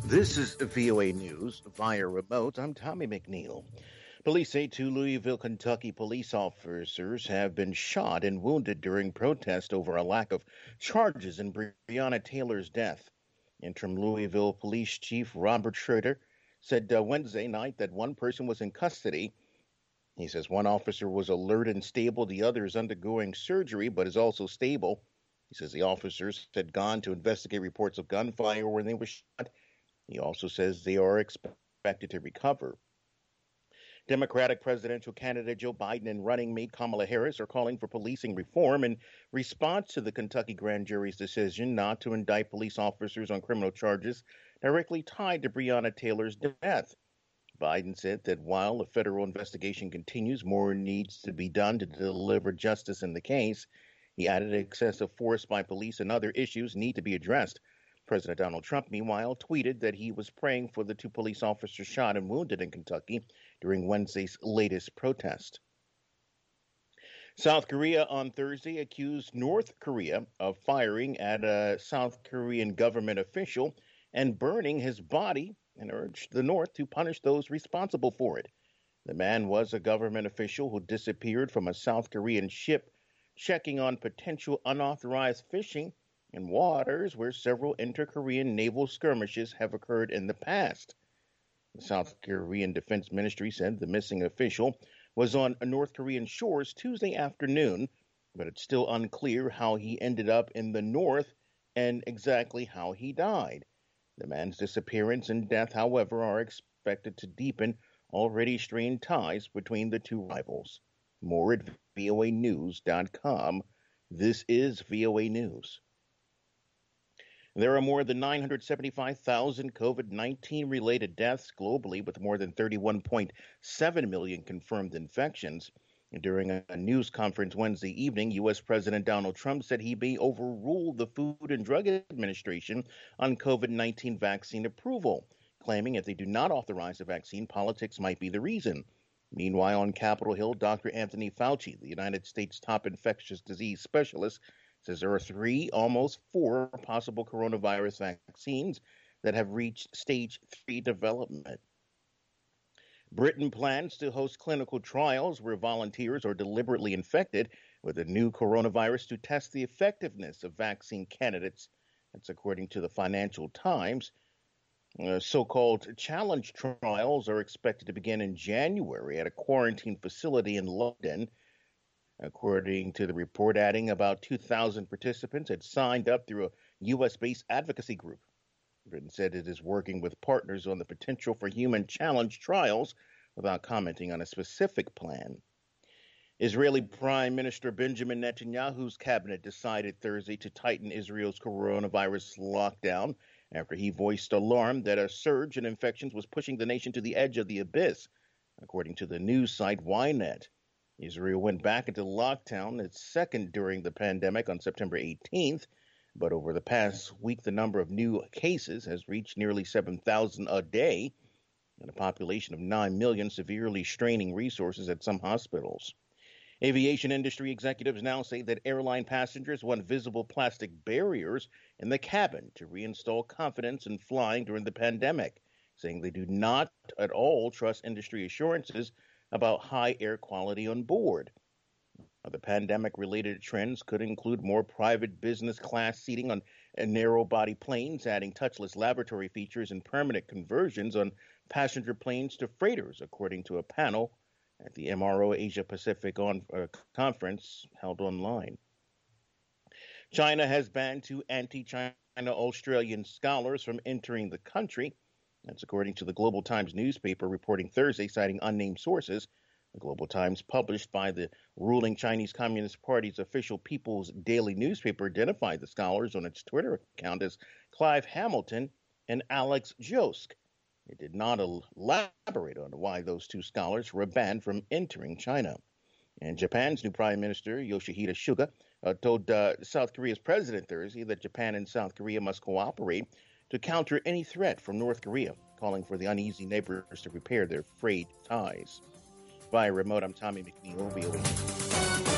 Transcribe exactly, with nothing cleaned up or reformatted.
This is V O A News via remote. I'm Tommy McNeil. Police say two Louisville, Kentucky police officers have been shot and wounded during protest over a lack of charges in Breonna Taylor's death. Interim Louisville Police Chief Robert Schroeder said uh, Wednesday night that one person was in custody. He says one officer was alert and stable, the other is undergoing surgery but is also stable. He says the officers had gone to investigate reports of gunfire when they were shot. He also says they are expected to recover. Democratic presidential candidate Joe Biden and running mate Kamala Harris are calling for policing reform in response to the Kentucky grand jury's decision not to indict police officers on criminal charges directly tied to Breonna Taylor's death. Biden said that while a federal investigation continues, more needs to be done to deliver justice in the case. He added excessive force by police and other issues need to be addressed. President Donald Trump, meanwhile, tweeted that he was praying for the two police officers shot and wounded in Kentucky during Wednesday's latest protest. South Korea on Thursday accused North Korea of firing at a South Korean government official and burning his body and urged the North to punish those responsible for it. The man was a government official who disappeared from a South Korean ship checking on potential unauthorized fishing in waters where several inter-Korean naval skirmishes have occurred in the past. The South Korean Defense Ministry said the missing official was on North Korean shores Tuesday afternoon, but it's still unclear how he ended up in the north and exactly how he died. The man's disappearance and death, however, are expected to deepen already strained ties between the two rivals. More at V O A news dot com. This is V O A News. There are more than nine hundred seventy-five thousand COVID nineteen related deaths globally, with more than thirty-one point seven million confirmed infections. During a news conference Wednesday evening, U S. President Donald Trump said he may overrule the Food and Drug Administration on COVID nineteen vaccine approval, claiming if they do not authorize the vaccine, politics might be the reason. Meanwhile, on Capitol Hill, Doctor Anthony Fauci, the United States top infectious disease specialist, says there are three, almost four possible coronavirus vaccines that have reached stage three development. Britain plans to host clinical trials where volunteers are deliberately infected with a new coronavirus to test the effectiveness of vaccine candidates. That's according to the Financial Times. Uh, so-called challenge trials are expected to begin in January at a quarantine facility in London. According to the report, adding about two thousand participants had signed up through a U S-based advocacy group. Britain said it is working with partners on the potential for human challenge trials without commenting on a specific plan. Israeli Prime Minister Benjamin Netanyahu's cabinet decided Thursday to tighten Israel's coronavirus lockdown after he voiced alarm that a surge in infections was pushing the nation to the edge of the abyss, according to the news site Ynet. Israel went back into lockdown, its second during the pandemic, on September eighteenth, but over the past week, the number of new cases has reached nearly seven thousand a day, and a population of nine million, severely straining resources at some hospitals. Aviation industry executives now say that airline passengers want visible plastic barriers in the cabin to reinstall confidence in flying during the pandemic, saying they do not at all trust industry assurances about high air quality on board. The pandemic-related trends could include more private business class seating on narrow-body planes, adding touchless laboratory features and permanent conversions on passenger planes to freighters, according to a panel at the M R O Asia Pacific on, uh, conference held online. China has banned two anti-China Australian scholars from entering the country. That's according to the Global Times newspaper, reporting Thursday, citing unnamed sources. The Global Times, published by the ruling Chinese Communist Party's official People's Daily newspaper, identified the scholars on its Twitter account as Clive Hamilton and Alex Josk. It did not elaborate on why those two scholars were banned from entering China. And Japan's new Prime Minister, Yoshihide Suga, uh, told uh, South Korea's president Thursday that Japan and South Korea must cooperate to counter any threat from North Korea, calling for the uneasy neighbors to repair their frayed ties. Via remote, I'm Tommy McNeil, V O A.